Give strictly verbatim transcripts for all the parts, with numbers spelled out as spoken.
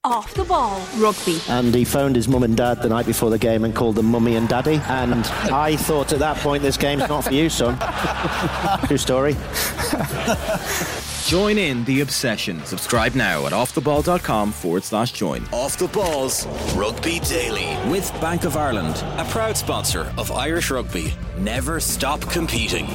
Off the Ball Rugby. And he phoned his mum and dad the night before the game and called them mummy and daddy. And I thought at that point, this game's not for you, son. True story. Join in the obsession. Subscribe now at offtheball.com forward slash join. Off the Balls Rugby Daily. With Bank of Ireland, a proud sponsor of Irish rugby. Never stop competing.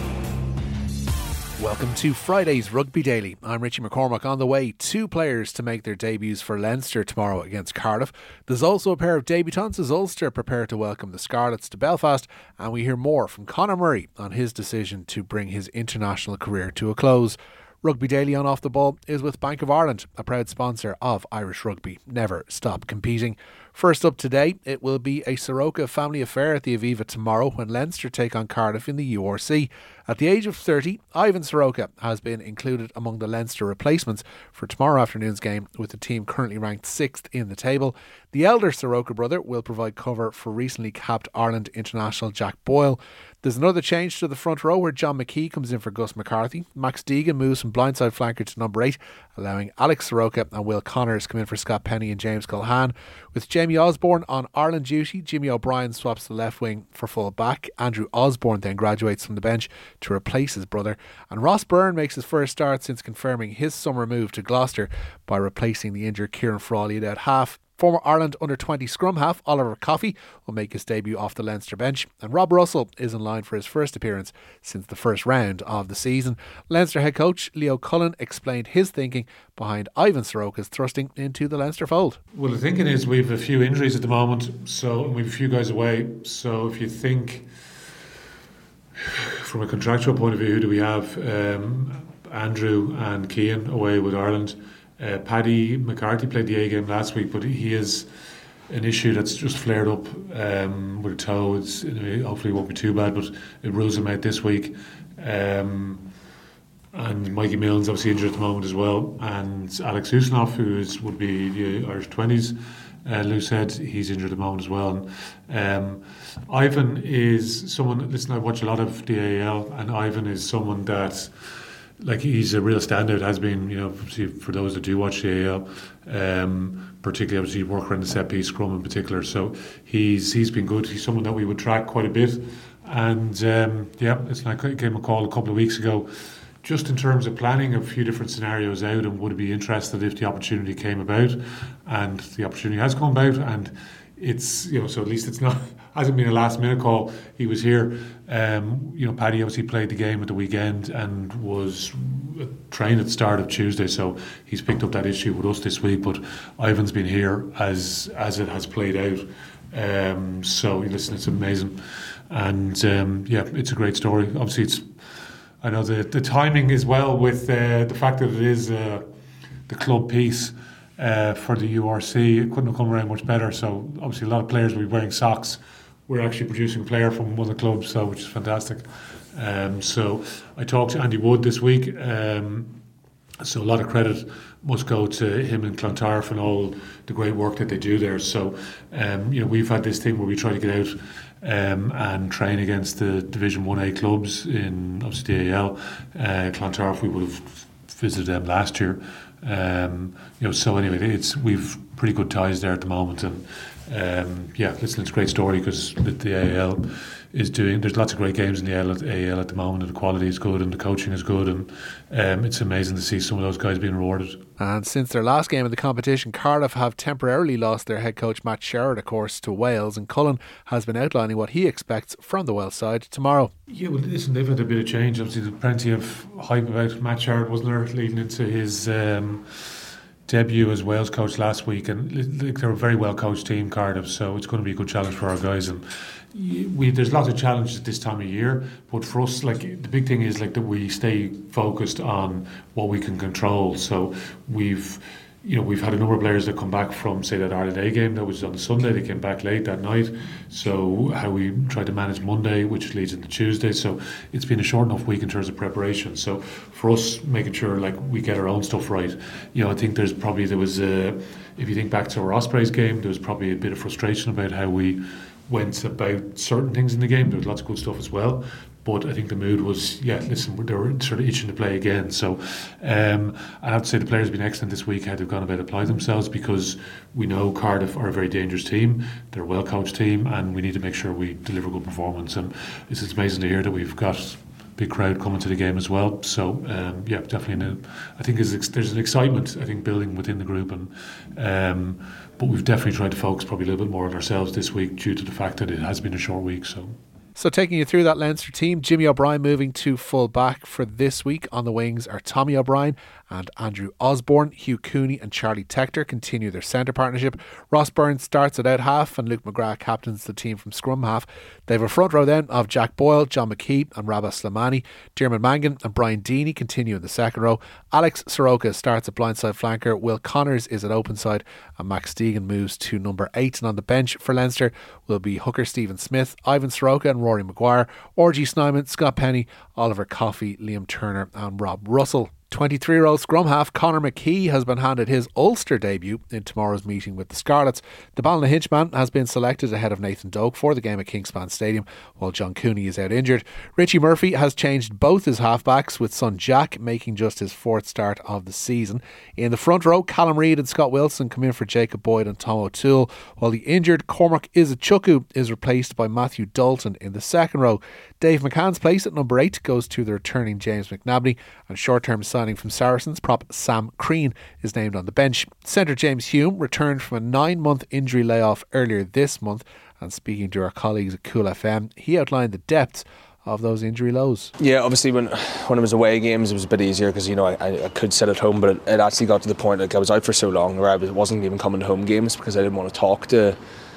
Welcome to Friday's Rugby Daily. I'm Richie McCormack. On the way, two players to make their debuts for Leinster tomorrow against Cardiff. There's also a pair of debutants as Ulster prepare to welcome the Scarlets to Belfast, and we hear more from Conor Murray on his decision to bring his international career to a close. Rugby Daily on Off the Ball is with Bank of Ireland, a proud sponsor of Irish rugby. Never stop competing. First up today, it will be a Soroka family affair at the Aviva tomorrow when Leinster take on Cardiff in the U R C. At the age of thirty, Ivan Soroka has been included among the Leinster replacements for tomorrow afternoon's game, with the team currently ranked sixth in the table. The elder Soroka brother will provide cover for recently capped Ireland international Jack Boyle. There's another change to the front row where John McKee comes in for Gus McCarthy. Max Deegan moves from blindside flanker to number eight, allowing Alex Soroka and Will Connors come in for Scott Penny and James Culhane. With Jamie Osborne on Ireland duty, Jimmy O'Brien swaps the left wing for full back. Andrew Osborne then graduates from the bench to replace his brother. And Ross Byrne makes his first start since confirming his summer move to Gloucester by replacing the injured Kieran Frawley at half. Former Ireland under twenty scrum half Oliver Coffey will make his debut off the Leinster bench, and Rob Russell is in line for his first appearance since the first round of the season. Leinster head coach Leo Cullen explained his thinking behind Ivan Soroka's thrusting into the Leinster fold. Well, the thinking is we have a few injuries at the moment, so we have a few guys away. So if you think from a contractual point of view, who do we have? Um, Andrew and Cian away with Ireland. Uh, Paddy McCarthy played the A game last week, but he has an issue that's just flared up um, with a toe. It's, hopefully it won't be too bad, but it rules him out this week. Um, and Mikey Milne's obviously injured at the moment as well. And Alex Usnov, who is, would be the Irish twenties, uh, Lou said he's injured at the moment as well. And, um, Ivan is someone, listen, I watch a lot of the A L, and Ivan is someone that, like, he's a real standout, has been, you know, for those that do watch the A L, um, particularly obviously work around the set piece, scrum in particular. So he's he's been good. He's someone that we would track quite a bit. And um, yeah, it's like I gave him a call a couple of weeks ago, just in terms of planning a few different scenarios out, and would be interested if the opportunity came about. And the opportunity has come about, and it's, you know, so at least it's not, hasn't been a last minute call. He was here. Um, you know, Paddy obviously played the game at the weekend and was trained at the start of Tuesday, so he's picked up that issue with us this week. But Ivan's been here as as it has played out. Um, so listen, it's amazing, and um, yeah, it's a great story. Obviously, it's, I know the the timing as well with uh, the fact that it is uh, the club piece. Uh, for the U R C, it couldn't have come around much better. So obviously a lot of players will be wearing socks. We're actually producing a player from one of the clubs, so which is fantastic. Um, so I talked to Andy Wood this week. Um, so a lot of credit must go to him and Clontarf and all the great work that they do there. So um, you know, we've had this thing where we try to get out um, and train against the Division one A clubs in obviously the A L. Uh, Clontarf, we would have visited them last year. Um, you know, so anyway, it's we've pretty good ties there at the moment, and um, yeah, listen, it's a great story because the A L is doing. There's lots of great games in the A L at the moment, and the quality is good, and the coaching is good, and um, it's amazing to see some of those guys being rewarded. And since their last game of the competition, Cardiff have temporarily lost their head coach Matt Sherrod, of course, to Wales, and Cullen has been outlining what he expects from the Welsh side tomorrow. Yeah, well, listen, they've had a bit of change. Obviously, there's plenty of hype about Matt Sherrod, wasn't there, leading into his um, debut as Wales coach last week, and like, they're a very well coached team, Cardiff, so it's going to be a good challenge for our guys. And we there's lots of challenges at this time of year, but for us, like, the big thing is like that we stay focused on what we can control. So we've you know we've had a number of players that come back from, say, that Ireland A game that was on Sunday. They came back late that night, so how we try to manage Monday, which leads into Tuesday. So it's been a short enough week in terms of preparation. So for us, making sure like we get our own stuff right. You know, I think there's probably there was a, if you think back to our Ospreys game, there was probably a bit of frustration about how we went about certain things in the game. There was lots of good stuff as well, But I think the mood was, yeah, listen, they were sort of itching to play again. So um, I have to say the players have been excellent this week, how they've gone about applying themselves, because we know Cardiff are a very dangerous team. They're a well-coached team, and we need to make sure we deliver good performance. And it's, it's amazing to hear that we've got a big crowd coming to the game as well. So um, yeah, definitely. A, I think there's, there's an excitement, I think, building within the group. and um, But we've definitely tried to focus probably a little bit more on ourselves this week due to the fact that it has been a short week. So. So taking you through that Leinster team, Jimmy O'Brien moving to full back for this week. On the wings are Tommy O'Brien and Andrew Osborne. Hugh Cooney and Charlie Tector continue their centre partnership. Ross Burns starts at out half and Luke McGrath captains the team from scrum half. They have a front row then of Jack Boyle, John McKee and Rabah Slimani. Dermot Mangan and Brian Deeney continue in the second row. Alex Soroka starts at blindside flanker. Will Connors is at open side and Max Deegan moves to number eight. And on the bench for Leinster will be hooker Stephen Smith, Ivan Soroka and Rory Maguire, R G Snyman, Scott Penny, Oliver Coffey, Liam Turner and Rob Russell. twenty-three-year-old scrum half Conor McKee has been handed his Ulster debut in tomorrow's meeting with the Scarlets. The Ballina man has been selected ahead of Nathan Doak for the game at Kingspan Stadium, while John Cooney is out injured. Richie Murphy has changed both his halfbacks, with son Jack making just his fourth start of the season. In the front row, Callum Reid and Scott Wilson come in for Jacob Boyd and Tom O'Toole, while the injured Cormac Izuchukwu is replaced by Matthew Dalton in the second row. Dave McCann's place at number eight goes to the returning James McNabney, and short-term signing from Saracens prop Sam Crean is named on the bench. Centre James Hume returned from a nine-month injury layoff earlier this month, and speaking to our colleagues at Cool F M, he outlined the depths of those injury lows. Yeah, obviously when when it was away games it was a bit easier because, you know, I, I could sit at home, but it, it actually got to the point, like, I was out for so long where I was, wasn't even coming to home games because I didn't want to talk to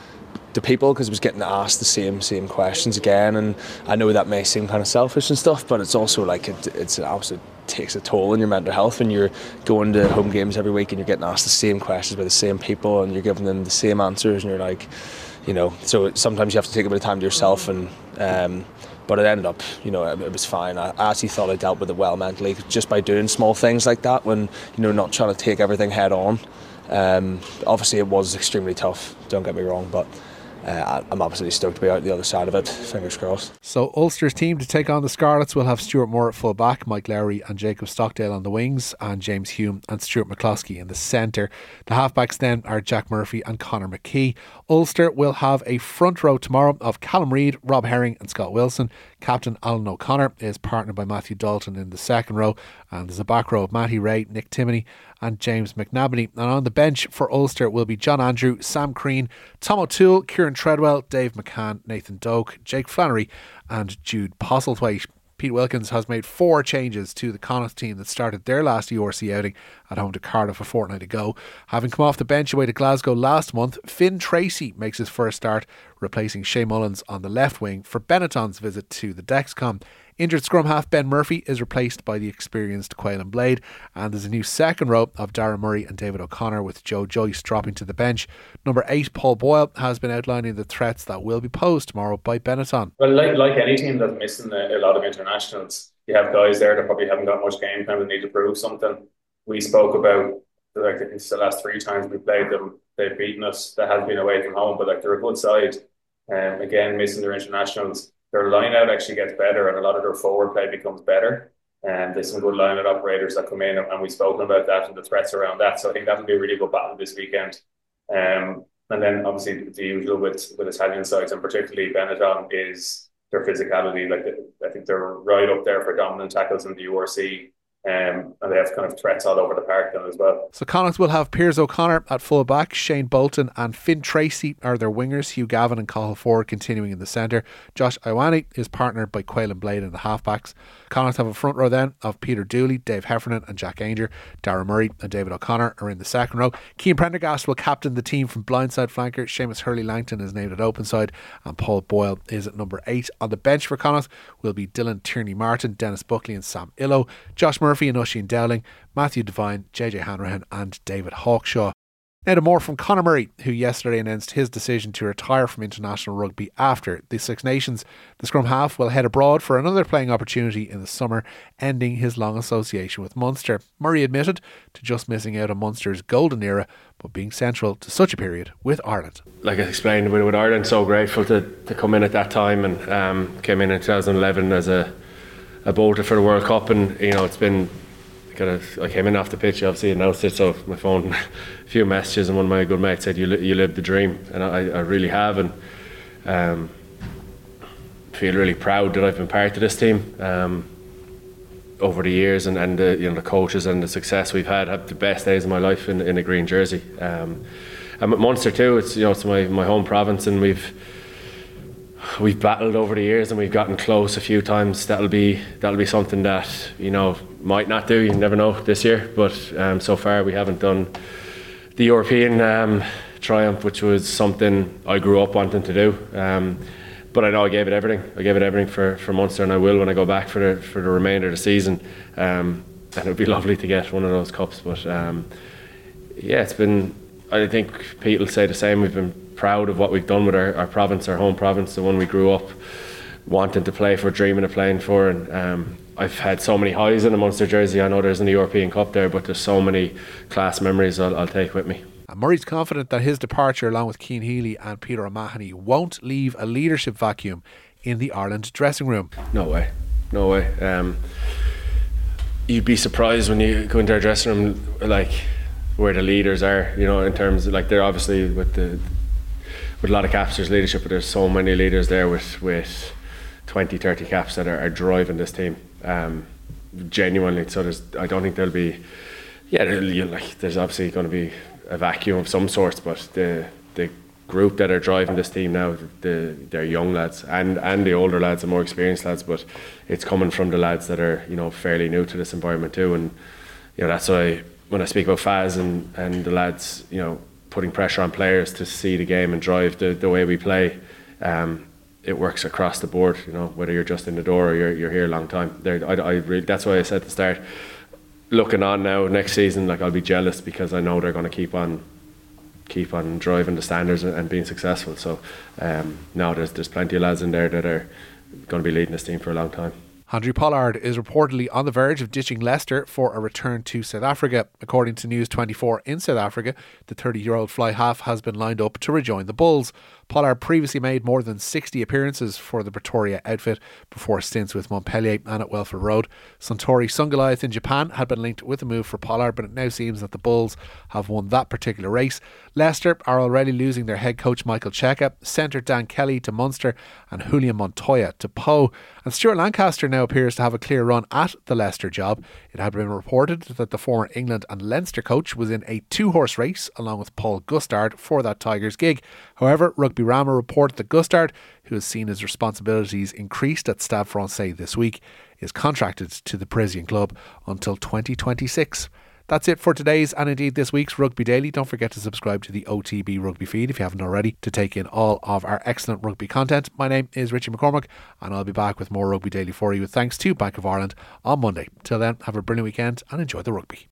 to people because I was getting asked the same same questions again. And I know that may seem kind of selfish and stuff, but it's also like it, it's an absolute takes a toll on your mental health when you're going to home games every week and you're getting asked the same questions by the same people and you're giving them the same answers and you're like, you know, so sometimes you have to take a bit of time to yourself. And um, but it ended up, you know, it, it was fine. I, I actually thought I dealt with it well mentally just by doing small things like that, when, you know, not trying to take everything head on. Um, obviously it was extremely tough, don't get me wrong, but Uh, I'm absolutely stoked to be out the other side of it, fingers crossed. So Ulster's team to take on the Scarlets will have Stuart Moore at full back, Mike Lowry and Jacob Stockdale on the wings, and James Hume and Stuart McCloskey in the centre. The halfbacks then are Jack Murphy and Conor McKee. Ulster will have a front row tomorrow of Callum Reid, Rob Herring and Scott Wilson. Captain Alan O'Connor is partnered by Matthew Dalton in the second row, and there's a back row of Matty Ray, Nick Timoney and James McNabney. And on the bench for Ulster will be John Andrew, Sam Crean, Tom O'Toole, Kieran Treadwell, Dave McCann, Nathan Doak, Jake Flannery and Jude Postlethwaite. Pete Wilkins has made four changes to the Connacht team that started their last U R C outing at home to Cardiff a fortnight ago. Having come off the bench away to Glasgow last month, Finn Tracy makes his first start, replacing Shea Mullins on the left wing for Benetton's visit to the Dexcom. Injured scrum half Ben Murphy is replaced by the experienced Quaylen Blade, and there's a new second row of Darren Murray and David O'Connor, with Joe Joyce dropping to the bench. Number eight, Paul Boyle, has been outlining the threats that will be posed tomorrow by Benetton. Well, like, like any team that's missing a, a lot of internationals, you have guys there that probably haven't got much game time and need to prove something. We spoke about, like, it's the last three times we played them, they've beaten us. That has been away from home, but like, they're a good side. Um, again, missing their internationals. Their line-out actually gets better and a lot of their forward play becomes better. And there's some good line-out operators that come in, and we've spoken about that and the threats around that. So I think that'll be a really good battle this weekend. Um, and then obviously the usual with, with Italian sides, and particularly Benetton, is their physicality. Like, I think they're right up there for dominant tackles in the U R C. Um, and they have kind of threats all over the park then as well. So Connacht will have Piers O'Connor at full back, Shane Bolton and Finn Tracy are their wingers, Hugh Gavin and Cathal Ford continuing in the centre. Josh Iwani is partnered by Quaylen Blade in the halfbacks. Connacht have a front row then of Peter Dooley, Dave Heffernan and Jack Ainger. Darren Murray and David O'Connor are in the second row. Cian Prendergast will captain the team from blindside flanker. Seamus Hurley-Langton is named at open side, and Paul Boyle is at number eight. On the bench for Connacht will be Dylan Tierney-Martin, Dennis Buckley and Sam Illo, Josh Murphy and Oisin Dowling, Matthew Devine, J J Hanrahan and David Hawkshaw. Now to more from Conor Murray, who yesterday announced his decision to retire from international rugby after the Six Nations. The scrum half will head abroad for another playing opportunity in the summer, ending his long association with Munster. Murray admitted to just missing out on Munster's golden era, but being central to such a period with Ireland. Like I explained with, with Ireland, so grateful to, to come in at that time, and um, came in in twenty eleven as a, a bolter for the World Cup, and you know it's been kind of, I came in off the pitch, obviously announced it, so my phone, a few messages, and one of my good mates said, you, li- you lived the dream, and I, I really have, and um, feel really proud that I've been part of this team um, over the years, and, and the, you know, the coaches and the success we've had. Had the best days of my life in, in a green jersey. Um, and at Munster too, it's, you know, it's my, my home province, and we've we've battled over the years, and we've gotten close a few times. That'll be that'll be something that, you know, might not do. You never know this year, but um, so far we haven't done the European um, triumph, which was something I grew up wanting to do. Um, but I know I gave it everything. I gave it everything for, for Munster, and I will when I go back for the for the remainder of the season. Um, and it would be lovely to get one of those cups. But um, yeah, it's been. I think Pete will say the same. We've been proud of what we've done with our, our province, our home province, the one we grew up wanting to play for, dreaming of playing for. And um, I've had so many highs in a Munster jersey. I know there's in the European Cup there, but there's so many class memories I'll, I'll take with me. And Murray's confident that his departure, along with Cian Healy and Peter O'Mahony, won't leave a leadership vacuum in the Ireland dressing room. No way, no way. Um, you'd be surprised when you go into our dressing room, like where the leaders are. You know, in terms of, like, they're obviously with the with a lot of caps, there's leadership, but there's so many leaders there with with twenty, thirty caps that are, are driving this team. Um, genuinely, so there's. I don't think there'll be. Yeah, you, like there's obviously going to be a vacuum of some sorts, but the the group that are driving this team now, the they're young lads and and the older lads, the more experienced lads, but it's coming from the lads that are, you know, fairly new to this environment too. And you know, that's why when I speak about Faz and and the lads, you know, putting pressure on players to see the game and drive the, the way we play, um, it works across the board. You know, whether you're just in the door or you're you're here a long time. There, I, I really, that's why I said at the start, looking on now next season, like, I'll be jealous because I know they're going to keep on keep on driving the standards and, and being successful. So um, now there's there's plenty of lads in there that are going to be leading this team for a long time. Handré Pollard is reportedly on the verge of ditching Leicester for a return to South Africa. According to News twenty-four in South Africa, the thirty-year-old fly half has been lined up to rejoin the Bulls. Pollard previously made more than sixty appearances for the Pretoria outfit before stints with Montpellier and at Welford Road. Suntory Sungoliath in Japan had been linked with a move for Pollard, but it now seems that the Bulls have won that particular race. Leicester are already losing their head coach Michael Cheika, centre Dan Kelly to Munster and Julian Montoya to Pau. And Stuart Lancaster now appears to have a clear run at the Leicester job. It had been reported that the former England and Leinster coach was in a two-horse race along with Paul Gustard for that Tigers gig. However, Rugby Rama reported that Gustard, who has seen his responsibilities increased at Stade Francais this week, is contracted to the Parisian club until twenty twenty-six. That's it for today's and indeed this week's Rugby Daily. Don't forget to subscribe to the O T B Rugby feed if you haven't already to take in all of our excellent rugby content. My name is Richie McCormack and I'll be back with more Rugby Daily for you, thanks to Bank of Ireland on Monday. Till then, have a brilliant weekend and enjoy the rugby.